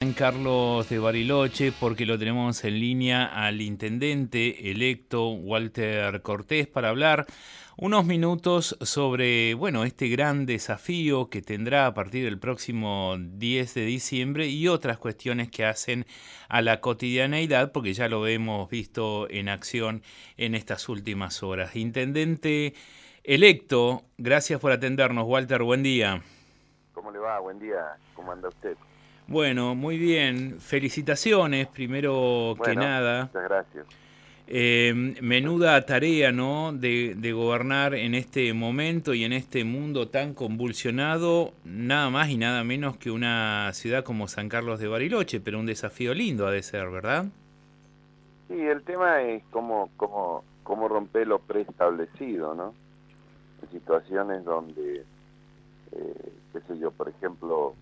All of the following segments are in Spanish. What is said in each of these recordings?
San Carlos de Bariloche porque lo tenemos en línea al intendente electo Walter Cortés para hablar unos minutos sobre, bueno, este gran desafío que tendrá a partir del próximo 10 de diciembre y otras cuestiones que hacen a la cotidianeidad, porque ya lo hemos visto en acción en estas últimas horas. Intendente electo, gracias por atendernos, Walter, buen día. ¿Cómo le va? Buen día. ¿Cómo anda usted? Bueno, muy bien. Felicitaciones, primero que Bueno, nada. muchas gracias. Menuda tarea, ¿no? De gobernar en este momento y en este mundo tan convulsionado, nada más y nada menos que una ciudad como San Carlos de Bariloche, pero un desafío lindo ha de ser, ¿verdad? Sí, el tema es cómo romper lo preestablecido, ¿no? En situaciones donde, qué sé yo, por ejemplo,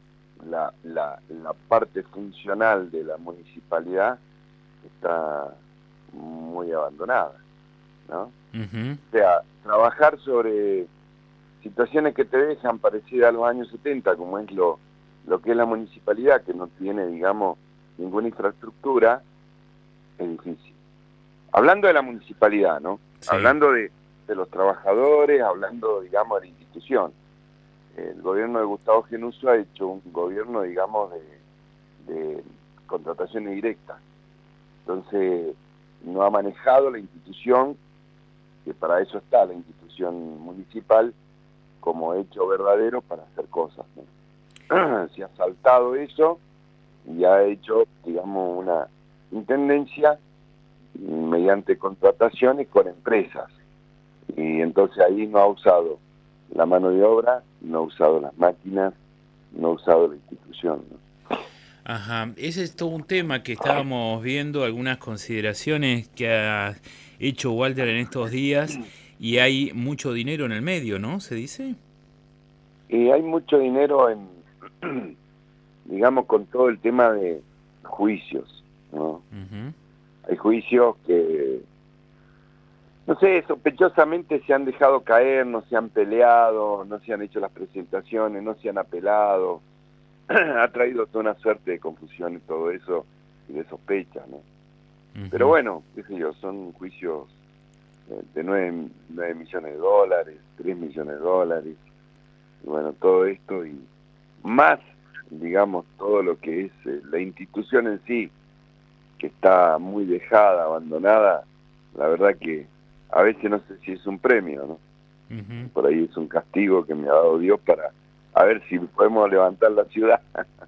la parte funcional de la municipalidad está muy abandonada, ¿no? Ujú. O sea, trabajar sobre situaciones que te dejan parecidas a los años 70, como es lo que es la municipalidad, que no tiene, digamos, ninguna infraestructura, es difícil. Hablando de la municipalidad, ¿no? Sí. Hablando de los trabajadores, hablando, digamos, de la institución. El gobierno de Gustavo Genuso ha hecho un gobierno, digamos, de contrataciones directas. Entonces, no ha manejado la institución, que para eso está la institución municipal, como hecho verdadero para hacer cosas, ¿no? Se ha saltado eso y ha hecho, digamos, una intendencia mediante contrataciones con empresas. Y entonces ahí no ha usado la mano de obra, no ha usado las máquinas, no ha usado la institución, ¿no? Ajá, ese es todo un tema que estábamos viendo, algunas consideraciones que ha hecho Walter en estos días y hay mucho dinero en el medio, ¿no? ¿Se dice? Y hay mucho dinero en, digamos, con todo el tema de juicios, ¿no? Ujú. Hay juicios que, no sé, sospechosamente se han dejado caer, no se han peleado, no se han hecho las presentaciones, no se han apelado. Ha traído toda una suerte de confusión y todo eso, y de sospecha, ¿no? Pero Ujú. bueno, qué sé yo, son juicios de 9 millones de dólares, 3 millones de dólares, y bueno, todo esto y más, digamos, todo lo que es la institución en sí, que está muy dejada, abandonada, la verdad que a veces no sé si es un premio, ¿no? Ujú. Por ahí es un castigo que me ha dado Dios para a ver si podemos levantar la ciudad,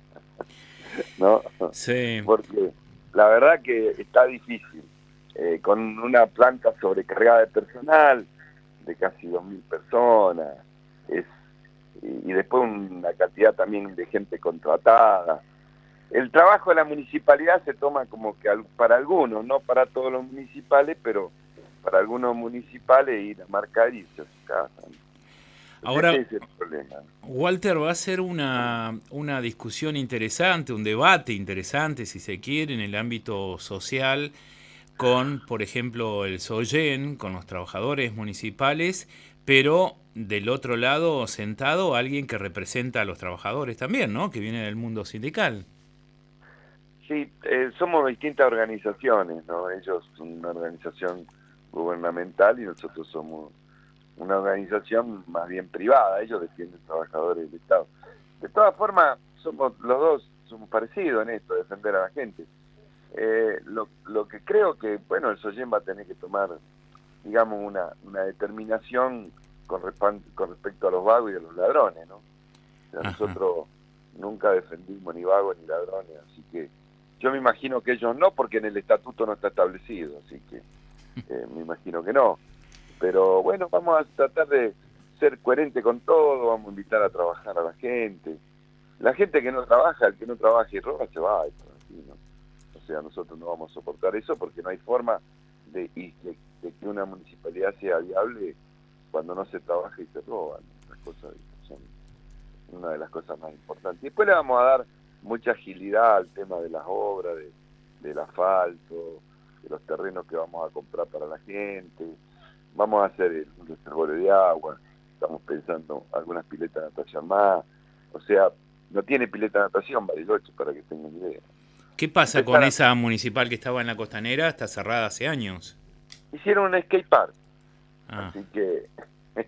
¿no? Sí. Porque la verdad que está difícil, con una planta sobrecargada de personal, de casi 2.000 personas, es, y después una cantidad también de gente contratada. El trabajo de la municipalidad se toma como que para algunos, no para todos los municipales, pero para algunos municipales ir a marcar y irse a su casa, ¿no? Ese Ahora, es el problema, ¿no? Walter, va a ser una discusión interesante, un debate interesante, si se quiere, en el ámbito social, con, por ejemplo, el SOYEN, con los trabajadores municipales, pero del otro lado, sentado, alguien que representa a los trabajadores también, ¿no? Que viene del mundo sindical. Sí, somos distintas organizaciones, ¿no? Ellos son una organización gubernamental y nosotros somos una organización más bien privada. Ellos defienden trabajadores del Estado. De todas formas, somos los dos somos parecidos en esto, defender a la gente. Lo que creo que, bueno, el SOYEN va a tener que tomar, digamos, una determinación con respecto a los vagos y a los ladrones, ¿no? O sea, Ajá. nosotros nunca defendimos ni vagos ni ladrones, así que yo me imagino que ellos no, porque en el estatuto no está establecido, así que me imagino que no. Pero bueno, vamos a tratar de ser coherente con todo, vamos a invitar a trabajar a la gente. La gente que no trabaja, el que no trabaja y roba, se va, esto es así, ¿no? O sea, nosotros no vamos a soportar eso porque no hay forma de que una municipalidad sea viable cuando no se trabaja y se roba, ¿no? Las cosas son una de las cosas más importantes. Y después le vamos a dar mucha agilidad al tema de las obras, del asfalto, de los terrenos que vamos a comprar para la gente. Vamos a hacer un reservorio de agua, estamos pensando algunas piletas de talla más. O sea, no tiene pileta de natación Bariloche, para que tengan idea. ¿Qué pasa con esa municipal que estaba en la Costanera? Está cerrada hace años. Hicieron un skate park, Ah. así que es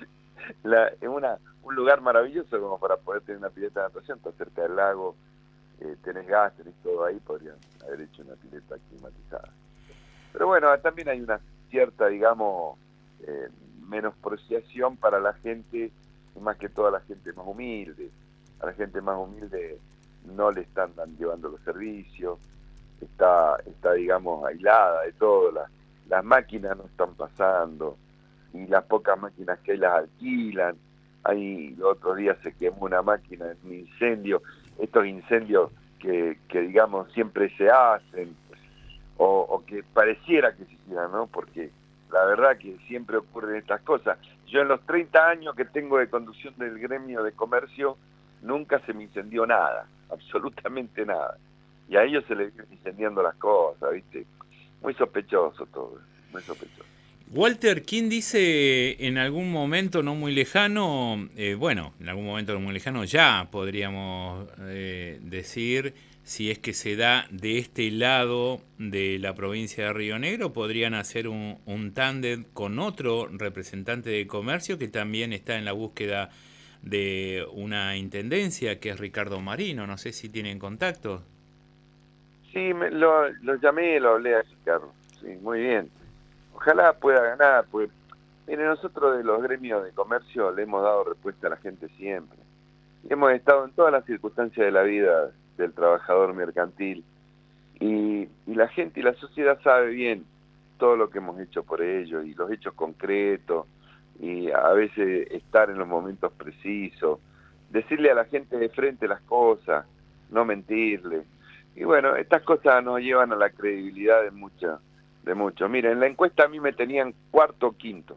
un lugar maravilloso como para poder tener una pileta de natación. Está cerca del lago, tenés gas, tenés todo ahí, podrían haber hecho una pileta climatizada. Pero bueno, también hay una cierta, digamos, menospreciación para la gente, y más que toda la gente más humilde. A la gente más humilde no le están llevando los servicios, está digamos, aislada de todo, las máquinas no están pasando, y las pocas máquinas que hay las alquilan. Ahí los otros días se quemó una máquina en un incendio, estos incendios que digamos siempre se hacen, o que pareciera que se hicieran, ¿no? Porque la verdad que siempre ocurren estas cosas. Yo en los 30 años que tengo de conducción del gremio de comercio, nunca se me incendió nada, absolutamente nada. Y a ellos se les vienen incendiando las cosas, ¿viste? Muy sospechoso todo, muy sospechoso. Walter, ¿quién dice en algún momento no muy lejano, en algún momento no muy lejano ya podríamos decir, si es que se da de este lado de la provincia de Río Negro, podrían hacer un tándem con otro representante de comercio que también está en la búsqueda de una intendencia, que es Ricardo Marino? No sé si tienen contacto. Sí, lo llamé, lo hablé a Ricardo, sí, muy bien. Ojalá pueda ganar, pues, mire, nosotros de los gremios de comercio le hemos dado respuesta a la gente siempre. Y hemos estado en todas las circunstancias de la vida del trabajador mercantil. Y la gente y la sociedad sabe bien todo lo que hemos hecho por ellos, y los hechos concretos, y a veces estar en los momentos precisos, decirle a la gente de frente las cosas, no mentirle. Y bueno, estas cosas nos llevan a la credibilidad de muchos. Miren, en la encuesta a mí me tenían cuarto o quinto,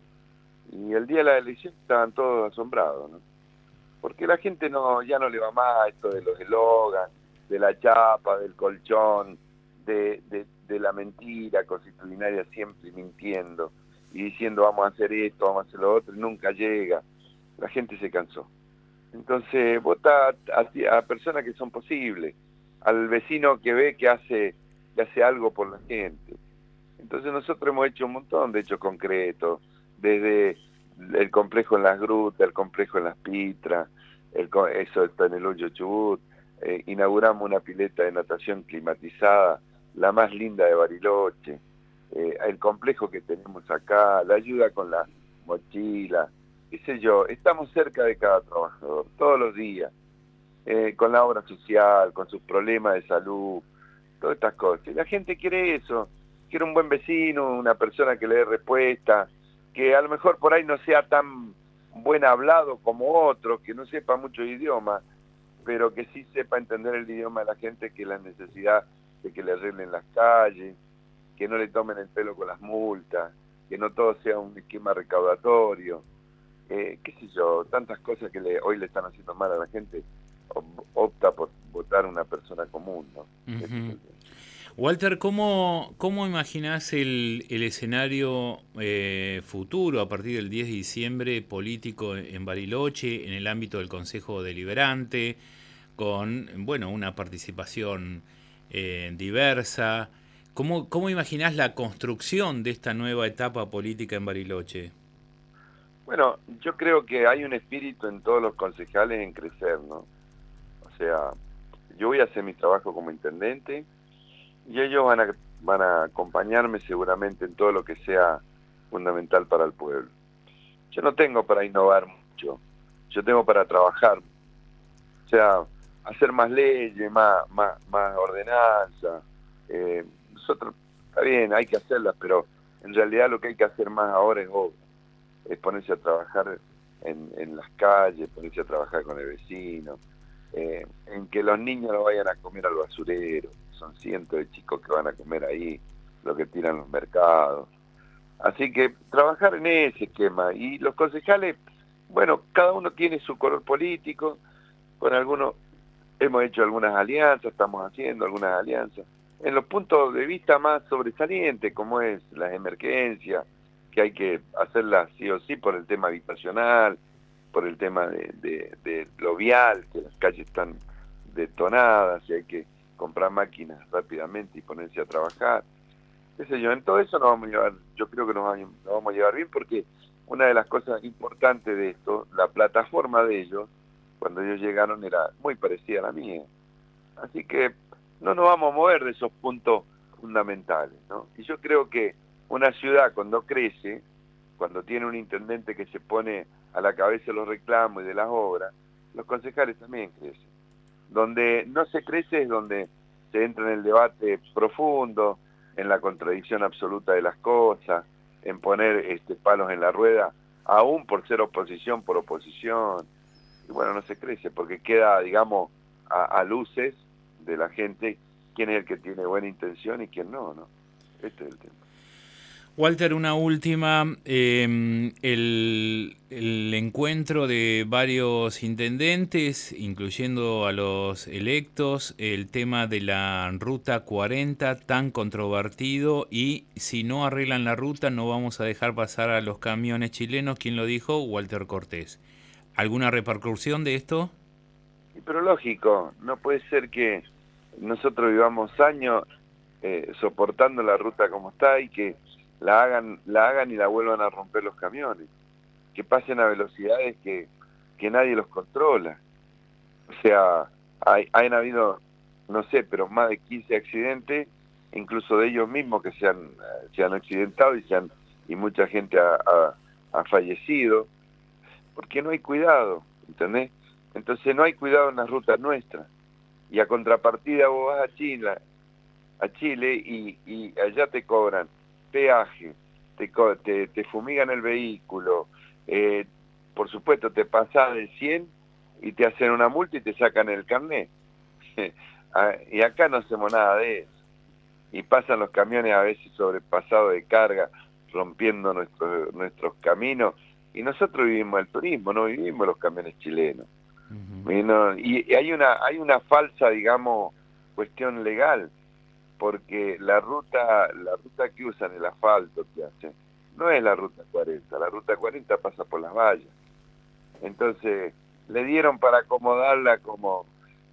y el día de la elección estaban todos asombrados, ¿no? Porque la gente ya no le va más esto de los eslogans, de la chapa, del colchón, de la mentira constitucionaria, siempre mintiendo y diciendo vamos a hacer esto, vamos a hacer lo otro, y nunca llega. La gente se cansó. Entonces vota a personas que son posibles, al vecino que ve que hace algo por la gente. Entonces nosotros hemos hecho un montón de hechos concretos, desde el complejo en las grutas, el complejo en las Pitras, eso está en el Hoyo Chubut, inauguramos una pileta de natación climatizada, la más linda de Bariloche, el complejo que tenemos acá, la ayuda con la mochila, qué sé yo, estamos cerca de cada trabajador, todos los días, con la obra social, con sus problemas de salud, todas estas cosas. Y la gente quiere eso, quiere un buen vecino, una persona que le dé respuesta, que a lo mejor por ahí no sea tan buen hablado como otro, que no sepa mucho idioma, pero que sí sepa entender el idioma de la gente, que la necesidad de que le arreglen las calles, que no le tomen el pelo con las multas, que no todo sea un esquema recaudatorio, qué sé yo, tantas cosas que hoy le están haciendo mal a la gente, opta por votar una persona común, ¿no? Uh-huh. Walter, ¿cómo imaginás el escenario futuro a partir del 10 de diciembre político en Bariloche, en el ámbito del Consejo Deliberante, con una participación diversa? ¿Cómo imaginás la construcción de esta nueva etapa política en Bariloche? Bueno, yo creo que hay un espíritu en todos los concejales en crecer, ¿no? O sea, yo voy a hacer mi trabajo como intendente, y ellos van a acompañarme seguramente en todo lo que sea fundamental para el pueblo. Yo no tengo para innovar mucho, yo tengo para trabajar, o sea, hacer más leyes, más ordenanza. Nosotros, está bien, hay que hacerlas, pero en realidad lo que hay que hacer más ahora es ponerse a trabajar en las calles, ponerse a trabajar con el vecino, en que los niños no vayan a comer al basurero. Son cientos de chicos que van a comer ahí, lo que tiran los mercados. Así que trabajar en ese esquema. Y los concejales, bueno, cada uno tiene su color político, con algunos hemos hecho algunas alianzas, estamos haciendo algunas alianzas, en los puntos de vista más sobresalientes, como es las emergencias, que hay que hacerlas sí o sí por el tema habitacional, por el tema de lo vial, que las calles están detonadas y hay que comprar máquinas rápidamente y ponerse a trabajar. Qué sé yo, en todo eso nos vamos a llevar, yo creo que nos vamos a llevar bien, porque una de las cosas importantes de esto, la plataforma de ellos, cuando ellos llegaron, era muy parecida a la mía. Así que no nos vamos a mover de esos puntos fundamentales, ¿no? Y yo creo que una ciudad cuando crece, cuando tiene un intendente que se pone a la cabeza de los reclamos y de las obras, los concejales también crecen. Donde no se crece es donde se entra en el debate profundo, en la contradicción absoluta de las cosas, en poner palos en la rueda, aún por ser oposición por oposición. Y bueno, no se crece porque queda, digamos, a luces de la gente quién es el que tiene buena intención y quién no, ¿no? Este es el tema. Walter, una última. El encuentro de varios intendentes, incluyendo a los electos, el tema de la Ruta 40 tan controvertido, y si no arreglan la ruta no vamos a dejar pasar a los camiones chilenos. ¿Quién lo dijo? Walter Cortés. ¿Alguna repercusión de esto? Pero lógico, no puede ser que nosotros vivamos años soportando la ruta como está y que la hagan y la vuelvan a romper los camiones, que pasen a velocidades que nadie los controla. O sea, han habido, no sé, pero más de 15 accidentes, incluso de ellos mismos que se han accidentado y mucha gente ha fallecido, porque no hay cuidado, ¿entendés? Entonces no hay cuidado en las rutas nuestras. Y a contrapartida vos vas a Chile y allá te cobran peaje, te fumigan el vehículo, por supuesto te pasas de 100 y te hacen una multa y te sacan el carnet. Y acá no hacemos nada de eso. Y pasan los camiones a veces sobrepasados de carga, rompiendo nuestros caminos. Y nosotros vivimos el turismo, no vivimos los camiones chilenos. Y hay una falsa, digamos, cuestión legal, porque la ruta que usan, el asfalto que hacen, no es la ruta 40, la ruta 40 pasa por las vallas. Entonces, le dieron para acomodarla como,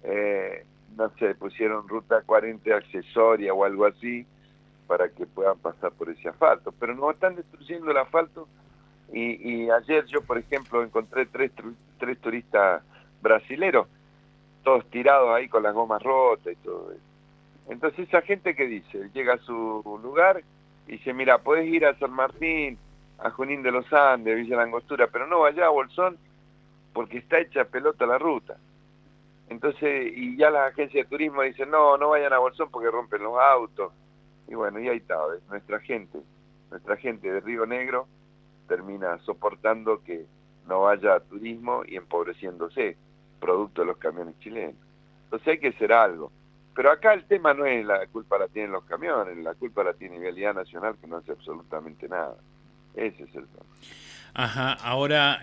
no sé, pusieron ruta 40 accesoria o algo así, para que puedan pasar por ese asfalto. Pero nos están destruyendo el asfalto, y ayer yo, por ejemplo, encontré tres turistas brasileros, todos tirados ahí con las gomas rotas y todo eso. Entonces esa gente que dice, llega a su lugar y dice, mira, podés ir a San Martín, a Junín de los Andes, Villa Langostura, pero no vaya a Bolsón porque está hecha pelota la ruta. Entonces, y ya las agencias de turismo dicen, no vayan a Bolsón porque rompen los autos. Y bueno, y ahí está, nuestra gente de Río Negro termina soportando que no vaya turismo y empobreciéndose, producto de los camiones chilenos. Entonces hay que hacer algo. Pero acá el tema no es la culpa la tienen los camiones, la culpa la tiene Vialidad Nacional, que no hace absolutamente nada. Ese es el tema. Ajá, ahora,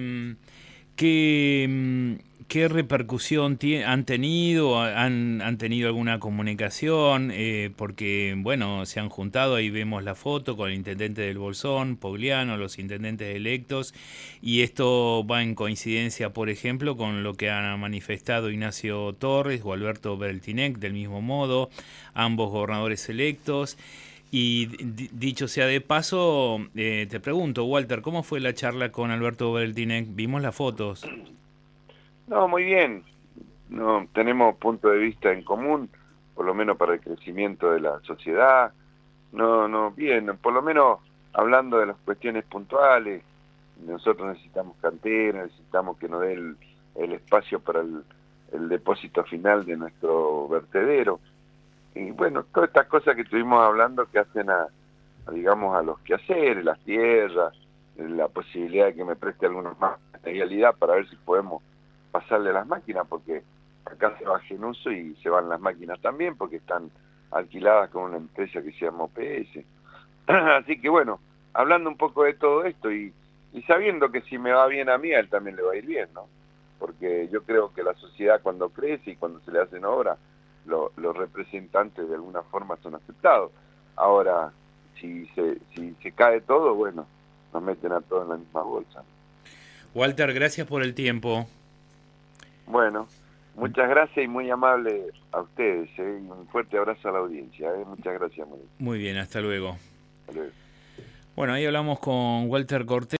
¿qué repercusión han tenido? ¿Han tenido alguna comunicación? Porque, bueno, se han juntado, ahí vemos la foto con el intendente del Bolsón, Pogliano, los intendentes electos, y esto va en coincidencia, por ejemplo, con lo que han manifestado Ignacio Torres o Alberto Berltinec, del mismo modo, ambos gobernadores electos. Y dicho sea de paso, te pregunto, Walter, ¿cómo fue la charla con Alberto Berltinec? Vimos las fotos. No, muy bien. No, tenemos punto de vista en común, por lo menos para el crecimiento de la sociedad. No, bien, por lo menos hablando de las cuestiones puntuales. Nosotros necesitamos cantera, necesitamos que nos dé el espacio para el depósito final de nuestro vertedero. Y bueno, todas estas cosas que estuvimos hablando que hacen digamos, a los quehaceres, las tierras, la posibilidad de que me preste algunos más materialidad para ver si podemos pasarle las máquinas, porque acá se va Genuso y se van las máquinas también, porque están alquiladas con una empresa que se llama OPS. Así que bueno, hablando un poco de todo esto y sabiendo que si me va bien a mí, a él también le va a ir bien, ¿no? Porque yo creo que la sociedad cuando crece y cuando se le hacen obras, los representantes de alguna forma son aceptados. Ahora, si se cae todo, bueno, nos meten a todos en la misma bolsa. Walter, gracias por el tiempo. Bueno, muchas gracias y muy amable a ustedes. Y un fuerte abrazo a la audiencia. Muchas gracias. Muy bien, hasta luego. Hasta luego. Bueno, ahí hablamos con Walter Cortés.